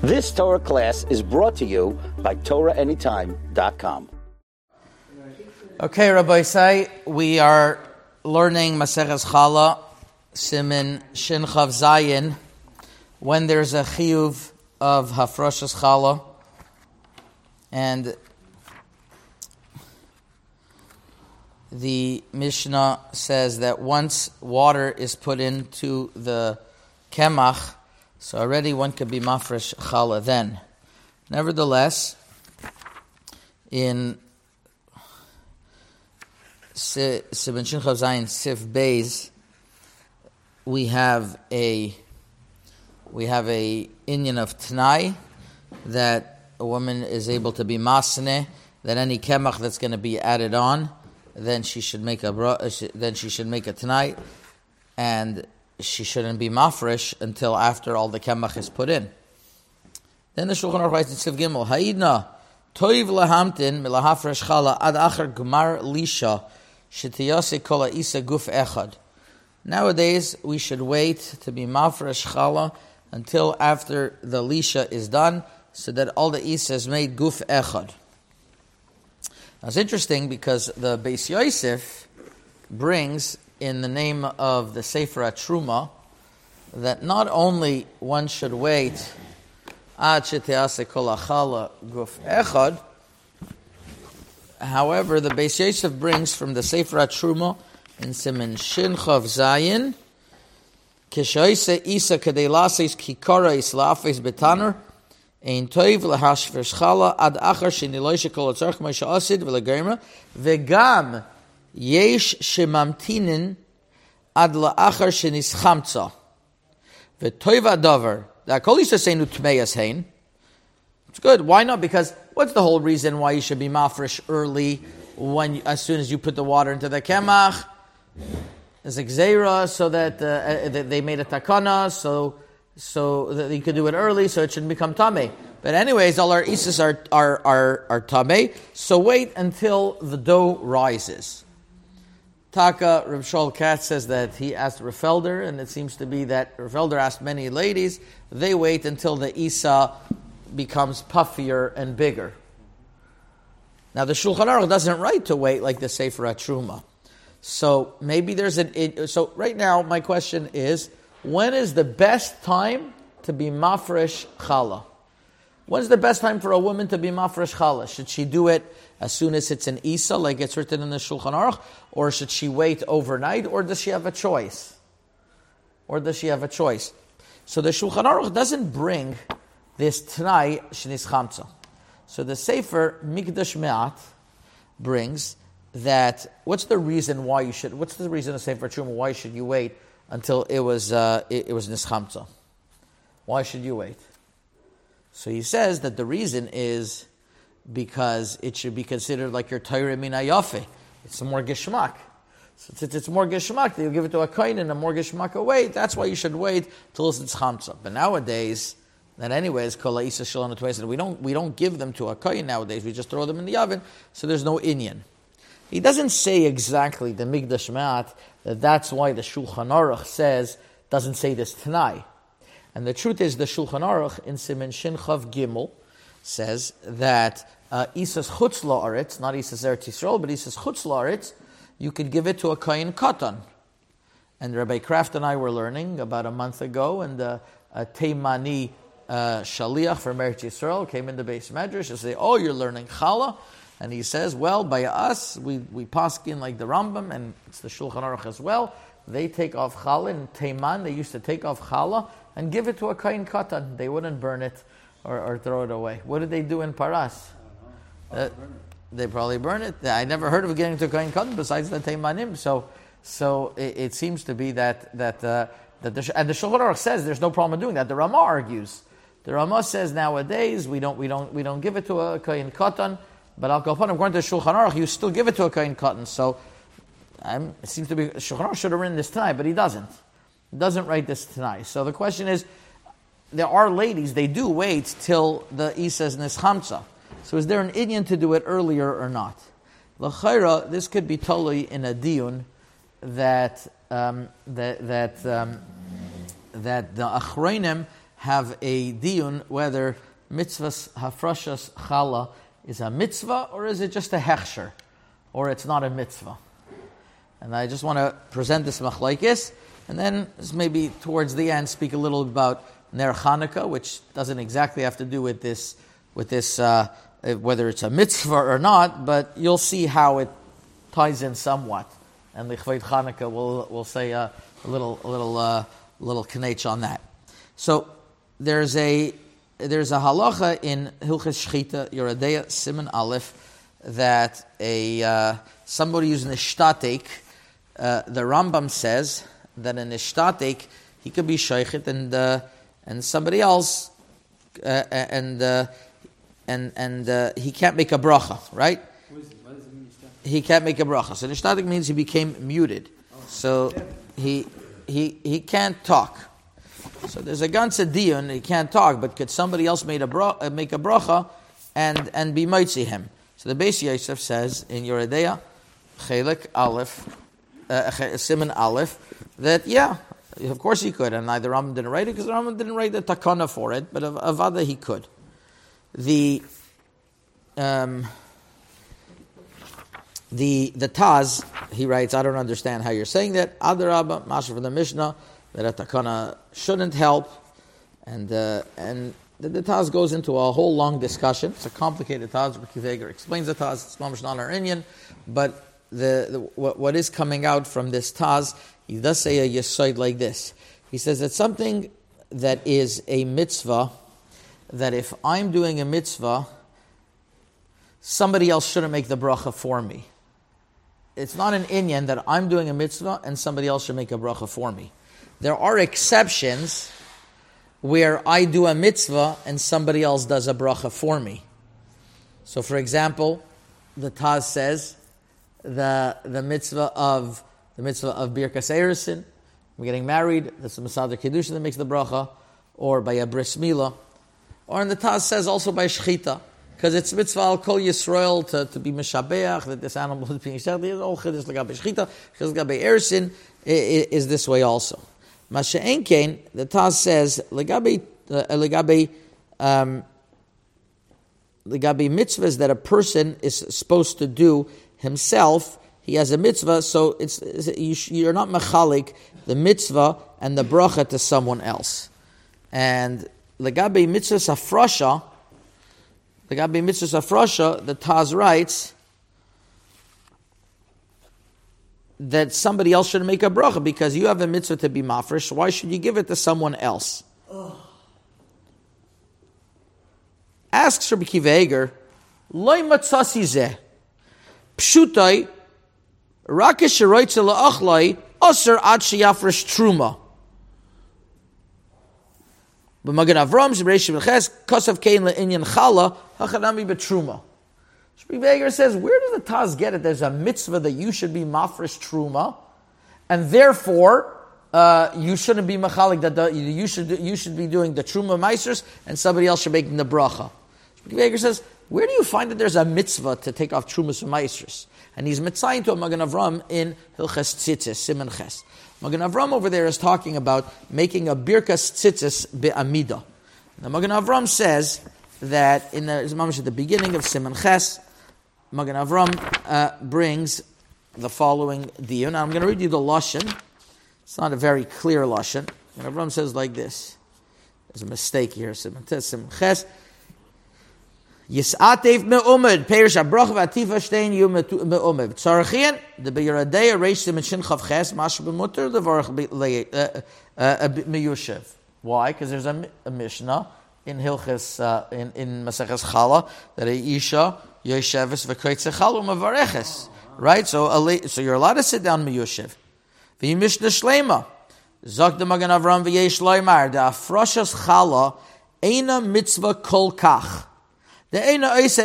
This Torah class is brought to you by TorahAnytime.com. Okay, Rabbi Isai, we are learning Maseches Chala, Siman Shin Chav Zayin, when there's a chiyuv of Hafrashas Chala, and the Mishnah says that once water is put into the kemach, so already one could be mafresh chala then. Nevertheless, in Siman Shin Chav Zayin Sif Beis, we have a inyan of Tanai that a woman is able to be masneh, that any kemach that's going to be added on, then she should make a Tanai, and she shouldn't be mafresh until after all the kemach is put in. Then the Shulchan Aruch writes in Siv Gimel, Ha'idna toiv lahamtin milahafresh chala ad achar gmar lisha shetiyase kol ha'isa guf echad. Nowadays, we should wait to be mafresh chala until after the lisha is done, so that all the isa is made guf echad. Now it's interesting because the Beis Yosef brings in the name of the Sefer HaTruma that not only one should wait ad shetease kol hachala guf echad, however, the Beis Yosef brings from the Sefer HaTruma in Siman Shin Chav Zayin, Kishoise Isa Kadei Lases Kikara Islafes Betaner, Ein Toiv Lahashvesh Chala Ad Achar Sheniloisha Kol Atzarch Maisha Asid V'Lagerma V'Gam Yesh Shemamtinin Ad La'achar Shenischamtza V'Toiv Adavar. The Kol Isa Seinu Tmeyas Hein. It's good. Why not? Because what's the whole reason why you should be mafresh early as soon as you put the water into the kemach? There's a gzeira, so that they made a takana, so that you could do it early, so it shouldn't become tameh. But anyways, all our isas are tameh, so wait until the dough rises. Taka Reb Shaul Katz says that he asked Rafelder, and it seems to be that Rafelder asked many ladies, they wait until the isa becomes puffier and bigger. Now the Shulchan Aruch doesn't write to wait like the Sefer HaTruma. So maybe there's so right now my question is, when is the best time to be mafresh chala? When's the best time for a woman to be mafresh chala? Should she do it as soon as it's an isa, like it's written in the Shulchan Aruch, or should she wait overnight, or does she have a choice? So the Shulchan Aruch doesn't bring this Tanai Shnis Chamza. So the Sefer Mikdash Me'at brings that what's the reason of Sefer Truma, why should you wait until it was Nischamza? Why should you wait? So he says that the reason is because it should be considered like your Torah Min Hayafe. It's more Geshmak. So since it's more Geshmak, you'll give it to a kohen and a more Geshmak away. That's why you should wait till it's Nischamza. But nowadays, that anyways, Kol Ha'isa Shalom Tveis, we don't give them to a kohen nowadays. We just throw them in the oven, so there's no inyan. He doesn't say exactly the Mikdash Me'at that's why the Shulchan Aruch doesn't say this Tanai. And the truth is, the Shulchan Aruch in Siman Shin Chav Gimel says that Isas Chutz La'aretz, not Isas Eretz Yisrael, but Isas Chutz La'aretz, you could give it to a kohen katan. And Rabbi Kraft and I were learning about a month ago, and a Teimani Shaliach from Eretz Yisrael came in the Beis Medrash and say, "Oh, you're learning Chala." And he says, well, by us, we paskin like the Rambam, and it's the Shulchan Aruch as well. They take off challah, in Teiman, they used to take off challah and give it to a kohen katan. They wouldn't burn it or throw it away. What did they do in Paras? They probably burn it. I never heard of getting to a kohen katan besides the Teimanim. So it seems to be that and the Shulchan Aruch says there's no problem in doing that. The Ramah argues. The Ramah says nowadays we don't give it to a kohen katan. But according to Shulchan Aruch, you still give it to a kohen katan. So it seems to be Shulchan Aruch should have written this tonight, but he doesn't. He doesn't write this tonight. So the question is, there are ladies, they do wait till the Isa is Nischamza. So is there an inyan to do it earlier or not? L'chayra, this could be totally in a diyun that the Achronim have a diyun whether mitzvahs hafrashas chala is a mitzvah or is it just a hechsher, or it's not a mitzvah. And I just want to present this machlokes, and then maybe towards the end speak a little about Ner Chanukah, which doesn't exactly have to do with this whether it's a mitzvah or not, but you'll see how it ties in somewhat. And the Chveit Chanukah will say a little knetch on that. So there's a halacha in Hilchos Shchita Yoredeya Siman Aleph that somebody using a shtatek, the Rambam says that an ishtatek he could be sheichet and somebody else and he can't make a bracha, right? What does it mean, he can't make a bracha. So nishtatik means he became muted. So he can't talk. So there's a ganze diyun, he can't talk, but could somebody else make a bracha and be mitzi him? So the Beis Yosef says in Yoredeya Chelik Aleph, Siman Aleph, that of course he could, and the Rambam didn't write it because the Rambam didn't write the takana for it, but avada he could. The Taz, he writes, I don't understand how you're saying that. Adarabba, Masha from the Mishnah, that a takana shouldn't help, and the Taz goes into a whole long discussion. It's a complicated Taz. Rabbi Akiva Eiger explains the Taz. It's mamish not our Inyan, but what is coming out from this Taz, he does say a yesod like this. He says that something that is a mitzvah, that if I'm doing a mitzvah, somebody else shouldn't make the bracha for me. It's not an inyan that I'm doing a mitzvah and somebody else should make a bracha for me. There are exceptions where I do a mitzvah and somebody else does a bracha for me. So, for example, the Taz says the mitzvah of Birkas Erusin, we're getting married, that's the Masada Kedusha that makes the bracha, or by a bris milah, or in the Taz says also by shchita, because it's mitzvah al kol Yisrael to be mishabeach, that this animal is being shechted. There's all chiddush legabe shchita, because legabe erusin is this way also. Masha enkein, the Taz says legabe mitzvahs that a person is supposed to do himself. He has a mitzvah, so you're not mechalik the mitzvah and the bracha to someone else. And legabe mitzvahs hafrasha, the Taz writes that somebody else should make a bracha because you have a mitzvah to be mafresh. Why should you give it to someone else? Asks Rabbi Akiva Eiger, Loi matzasi zeh, pshutai, rakesh sheroitze la'achlai, aser ad sheyafresh truma. But Magen Avram, Zebreish B'ches, Kosav Kein le'inyan chala, hachanami betruma. Rabbi Akiva Eiger says, where does the Taz get it? There's a mitzvah that you should be mafresh truma, and therefore you shouldn't be machalik. That you should be doing the truma meisers, and somebody else should be making the bracha. Rabbi Akiva Eiger says, where do you find that there's a mitzvah to take off trumas and meisers? And he's mitzayin to a Magen Avram in Hilches Tzitzis, Siman Ches. Magen Avram over there is talking about making a birkas tzitzis be'amida. Now Magen Avram says that in the mamash at the beginning of Siman Ches, Magen Avram brings the following diyun. Now I'm going to read you the lashon. It's not a very clear lashon. Magen Avram says like this. There's a mistake here. Siman Ches. Yisatev me'umed, perish abroch v'atifa shtein yu me'umed. Tzarchian, the be'yeradeya reish simen shin chav ches, mash b'mutter, the varach me'yushev. Why? Because there's a Mishnah in Hilches, in Maseches Chala, that a Isha, Yosheves v'koitze Chala u'mavareches. Right? So you're allowed to sit down me'yushev. V'yi Mishnah Shlema. Zok de Magen Avram v'yesh loymar, the afroshas Chala, eina mitzvah kol kach. It's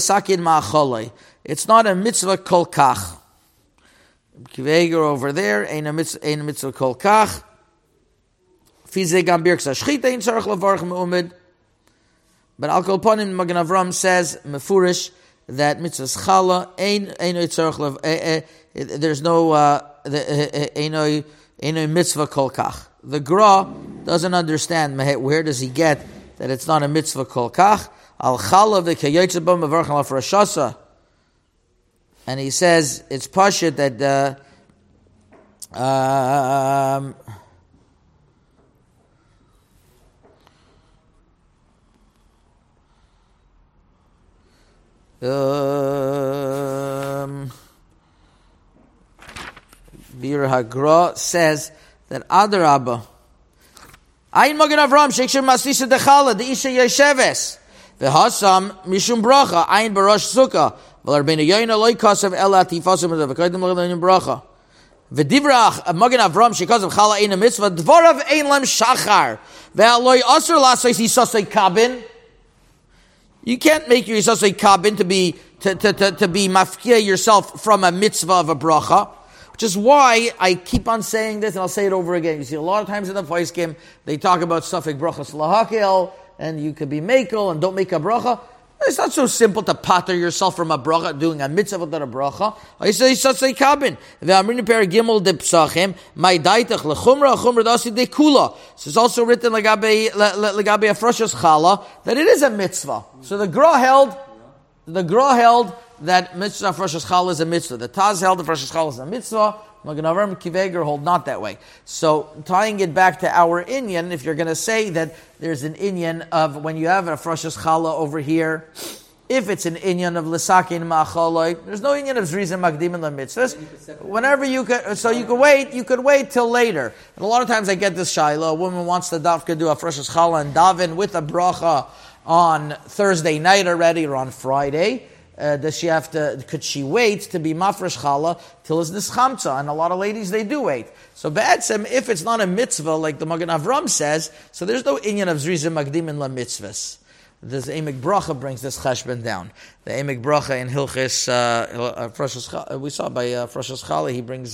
not a mitzvah kol kach. Akiva Eiger over there, ein a mitzvah kol kach. Fize gam birks shchita in tzarich levarach me'umed. But Al Kol Panim Magen Avram says mefurish that mitzvah chala ein tzarich there's no mitzvah kol kach. the Gra doesn't understand. Where does he get that it's not a mitzvah kol kach? Al chala v'kayotze bo mevarchen al frashasa. And he says it's pashut that Bir Hagra says that Adarabba Ayin Magen Avram Shekshir Masisa Dechala the Isha Yesheves V'Hasam Mishum Bracha Ayin Barosh Sukkah V'Larbeinu Yoyna Loikasav Ela Tifasim V'Kaidim L'Gadayin Bracha V'Divrach Magen Avram Shekaz Chala Ein Mitzvah Dvorav Ein Lem Shachar V'Aloi Asur Lasais Yisasei Kabin. You can't make your Yisasei Kabin to be mafkia yourself from a mitzvah of a bracha. Which is why I keep on saying this, and I'll say it over again. You see, a lot of times in the Faiskim, they talk about suffik brachas lahakel, and you could be mekel and don't make a bracha. It's not so simple to pater yourself from a bracha, doing a mitzvah without a bracha. I say, say kabin. Ve'amrin per gimel de psachim, my daitach lechumra, chumra dasi de kula. So it's also written legabe afroshas chala, that it is a mitzvah. So the Gra held that mitzvah freshas challah is a mitzvah. The Taz held the freshas challah is a mitzvah. Magen Avram Kiveger hold not that way. So tying it back to our inyan, if you're going to say that there's an inyan of when you have a freshas challah over here, if it's an inyan of l'sakin ma'achaloi, there's no inyan of zrizim magdim in the mitzvahs. Whenever you could, so you could wait till later. And a lot of times I get this shaila, a woman wants to dafka do a freshas challah and daven with a bracha on Thursday night already or on Friday. Does she have to? Could she wait to be mafresh challah till it's nischamtza? And a lot of ladies they do wait. So ba'etzem, if it's not a mitzvah like the Magen Avram says, so there's no inyan of zrizim magdim in la mitzvahs. This Emek Bracha brings this cheshbon down. The Emek Bracha in Hilchis we saw by Freshas Chala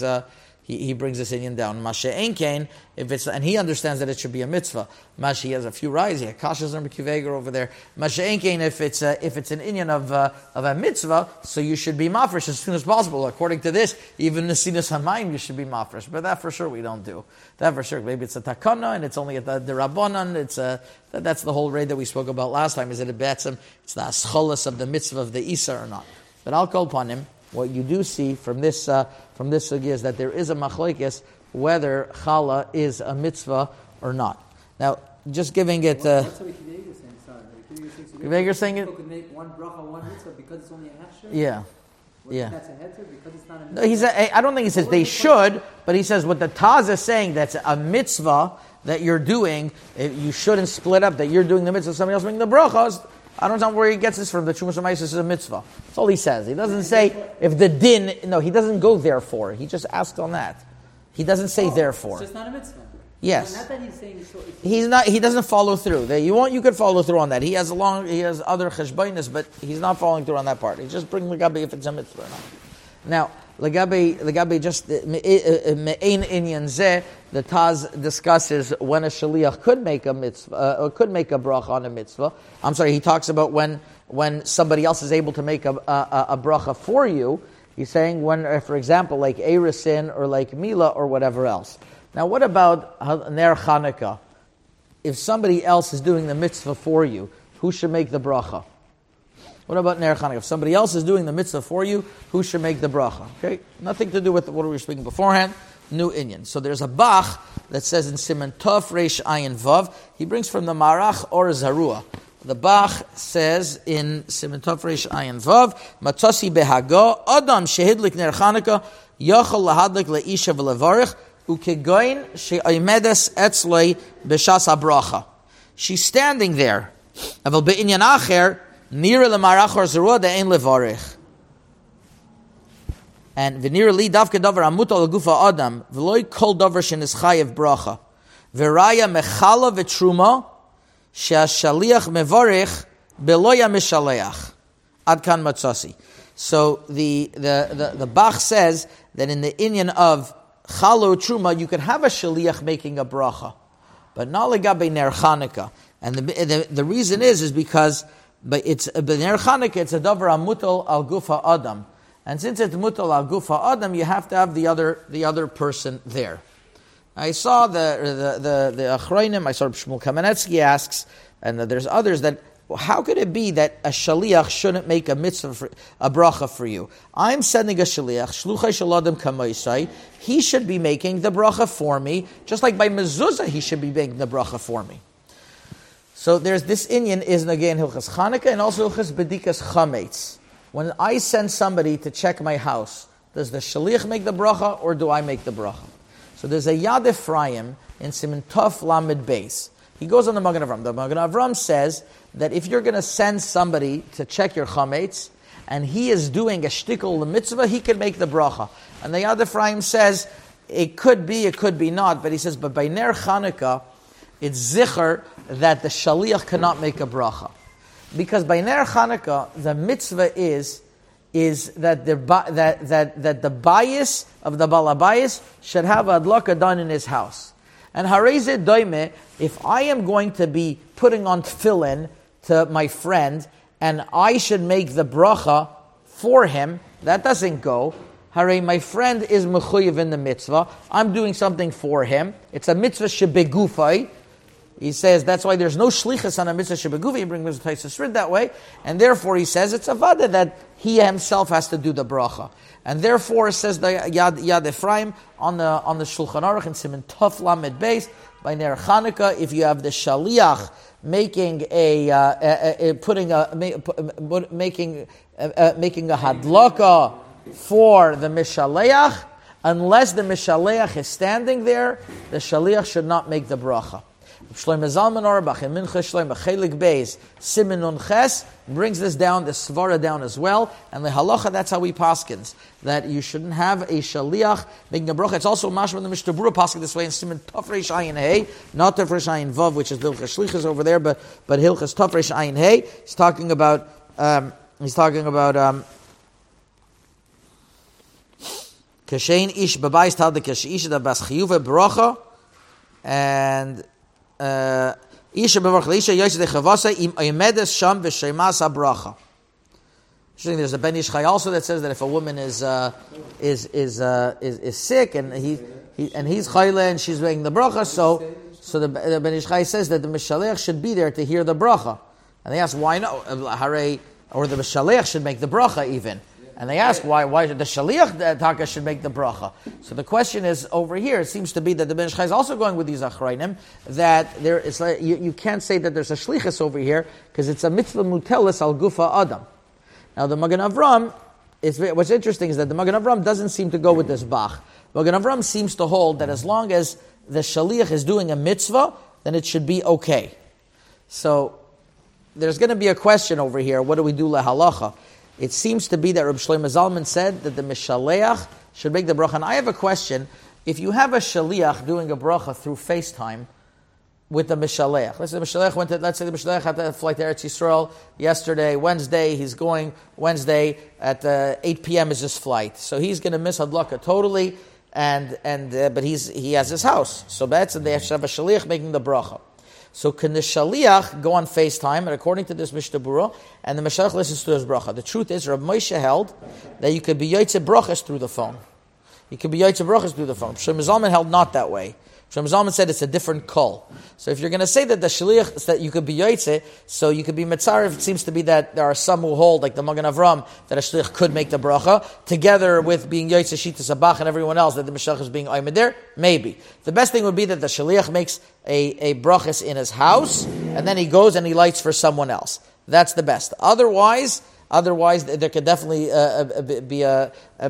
he brings this inyan down. Mashe Enkein, if it's, and he understands that it should be a mitzvah. Mashe has a few rise. He has Kashas and Kiveger over there. Mashe Enkein, if it's an inyan of a mitzvah, so you should be mafresh as soon as possible. According to this, even Nesinas Hamayim you should be mafresh. But that for sure we don't do. That for sure. Maybe it's a takana and it's only at the Rabbanan. That's the whole raid that we spoke about last time. Is it a betzim? It's the ascholas of the mitzvah of the Isa or not? But I'll call upon him. What you do see from this sugya is that there is a machlokes whether challah is a mitzvah or not. Now, just giving it. What's what Kiveger saying? Sorry, Kiveger saying it. People could make one bracha, one mitzvah because it's only a hefsher. Yeah. Yeah. That's a heter because it's not a mitzvah. No, I don't think he says they should, but he says what the Taz is saying that's a mitzvah that you're doing. You shouldn't split up that you're doing the mitzvah, somebody else making the brachas. I don't know where he gets this from. The Chumash HaMaisos is a mitzvah. That's all he says. He doesn't say if the din. No, he doesn't go therefore. He just asks on that. He doesn't say therefore. It's just not a mitzvah. Yes. Not that he's saying so. He's not. He doesn't follow through. You could follow through on that. He has other cheshbainis, but he's not following through on that part. He just brings legabe if it's a mitzvah or not. Now legabe just me'ein inyan zeh. The Taz discusses when a shaliach could make a mitzvah, or could make a bracha on a mitzvah. I'm sorry, he talks about when somebody else is able to make a bracha for you. He's saying when, for example, like Eresin or like Mila or whatever else. Now, what about Ner Chanukah? If somebody else is doing the mitzvah for you, who should make the bracha? What about Ner Chanukah? If somebody else is doing the mitzvah for you, who should make the bracha? Okay, nothing to do with what we were speaking beforehand. New inyan. So there's a Bach that says in Siman Tov Reish Ayin Vav. He brings from the Marach or Zarua. The Bach says in Siman Tov Reish Ayin Vav, Matzosi behago Adam shehidlik ner Chanukah yachol lahadlik leisha v'levarich ukegoin she'omedes etzloi b'shas habracha. She's standing there. Aval be'inyan acher nira leMarach or Zarua de'ein levarich. And v'nir li davke davar amut al gufa adam v'loy kol davar shenis chayev bracha v'raya mechala v'truma she'ashaliach mevarich beloya mishaleach ad kan matzasi. So the Bach says that in the inyan of chalo truma you could have a shaliach making a bracha, but not legabe ner Chanukah. And the reason is because but ner Chanukah it's a davar amutal al gufa adam. And since it's mutal al gufa adam, you have to have the other person there. I saw the Achronim, I saw Shmuel Kamenetsky asks, and there's others that, how could it be that a shaliach shouldn't make a mitzvah, a bracha for you? I'm sending a shaliach, shluchai shaladim kamoisai. He should be making the bracha for me, just like by mezuzah he should be making the bracha for me. So there's this inyan is again Hilchas Chanukah and also Hilchas Bedikas Chametz. When I send somebody to check my house, does the shaliach make the bracha or do I make the bracha? So there's a Yad Ephraim in Siman Tov Lamed Beis. He goes on the Magen Avram. The Magen Avram says that if you're going to send somebody to check your chametz, and he is doing a shtikul mitzvah, he can make the bracha. And the Yad Ephraim says, it could be not, but he says, but by Ner Chanukah, it's zicher that the shaliach cannot make a bracha. Because by Ner Chanukah, the mitzvah is that the bias of the balabayis should have adlaka done in his house. And hareze doime, if I am going to be putting on tefillin to my friend, and I should make the bracha for him, that doesn't go. Hare, my friend is mechuyev in the mitzvah. I'm doing something for him. It's a mitzvah shebegufay. He says that's why there's no shlichus on a mitzvah shebegufay. He brings the Taisus Rid that way, and therefore he says it's a vada that he himself has to do the bracha. And therefore, it says the Yad Ephraim on the Shulchan Aruch in Siman Tov Lamed Beis by Ner Chanukah. If you have the shaliach making a hadlaka for the mishaleach, unless the mishaleach is standing there, the shaliach should not make the bracha. Shlomo Zalman Auerbach in Mincha Shlomo Chelik Beis Siman Nun Ches brings this down, the svara down as well, and the halacha, that's how we paskins, that you shouldn't have a shaliach making a bracha. It's also mashma the Mishnah Berurah paskin this way in Siman Tov Reish Ayin Hey, not Tov Reish Ayin Vav, which is the Hilchas Shlichus over there, but Hilchas Tov Reish Ayin Hey. He's talking about Kashein ish babayis tal de kashish da bas chiyuve bracha and isha bevarch leisha yoshe de chavasa im oimedes sham v'sheimas habracha. There's a Ben Ish Chai also that says that if a woman is sick and he's chayle and she's making the bracha, so the Ben Ish Chai says that the mishalech should be there to hear the bracha, and they ask why no, or the mishalech should make the bracha even. And they ask why the shaliach taka should make the bracha. So the question is over here. It seems to be that the Ben Ish Chai is also going with these achrayim that there is like, you can't say that there's a shlichus over here because it's a mitzvah mutelis al gufa adam. Now the Magen Avram, what's interesting is that the Magen Avram doesn't seem to go with this bach. Magen Avram seems to hold that as long as the shaliach is doing a mitzvah, then it should be okay. So there's going to be a question over here. What do we do lehalacha? It seems to be that Reb Shlomo Zalman said that the Mishaleach should make the bracha. And I have a question. If you have a Shaliach doing a bracha through FaceTime with the Mishaleach, let's say the Mishaleach had a flight to Eretz Yisrael yesterday, Wednesday, he's going Wednesday at 8 p.m. is his flight. So he's going to miss Hadlaka totally, but he has his house. So that's they should have a Shaliach making the bracha. So can the shaliach go on FaceTime, and according to this Mishnah Berurah, and the Mashiach listens to his bracha? The truth is, Rav Moshe held that you could be yotze brachas through the phone. You could be yotze brachas through the phone. Shlomo Zalman held not that way. Shlomo Zalman said it's a different kol. So if you're going to say that the shaliach, that you could be yotze, so you could be mitzarev, it seems to be that there are some who hold, like the Magen Avram, that a shaliach could make the bracha, together with being yotze shitas abach and everyone else, that the Mashiach is being aymed there. Maybe. The best thing would be that the shaliach makes a brachas in his house, and then he goes and he lights for someone else. That's the best. Otherwise, there could definitely be a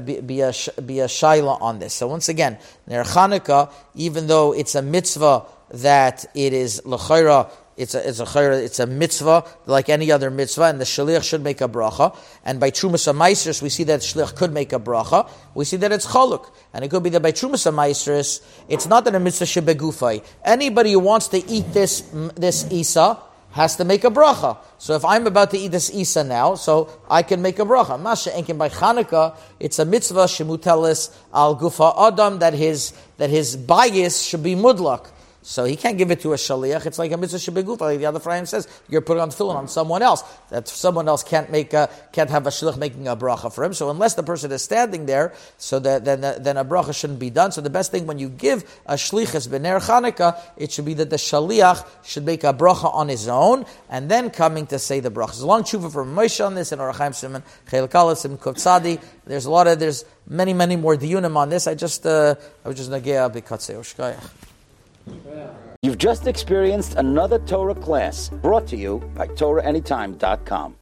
shaila on this. So once again, Ner Chanukah, even though it's a mitzvah that it is l'chayra, it's a mitzvah like any other mitzvah, and the shaliach should make a bracha. And by Trumas HaMaasros, we see that shaliach could make a bracha. We see that it's chaluk, and it could be that by Trumas HaMaasros, it's not that a mitzvah shebegufay. Anybody who wants to eat this isa has to make a bracha. So if I'm about to eat this isa now, so I can make a bracha. Masha enkin by Chanukah, it's a mitzvah shemutelis al gufa adam, that his bias should be mudlak. So he can't give it to a shaliach. It's like a mitzvah shebeguf, like the other Ephraim says. You're putting on tefillin on someone else. That someone else can't have a shaliach making a bracha for him. So unless the person is standing there, so then a bracha shouldn't be done. So the best thing when you give a shlichus b'ner Chanukah, it should be that the shaliach should make a bracha on his own and then coming to say the bracha. There's a long tshuva from Moshe on this in Orach Chaim Simon Chelik Aleph Simon Kuf Tzadi. There's many more diyunim on this. I was just nagea b'katzei Oshkayach. You've just experienced another Torah class brought to you by TorahAnytime.com.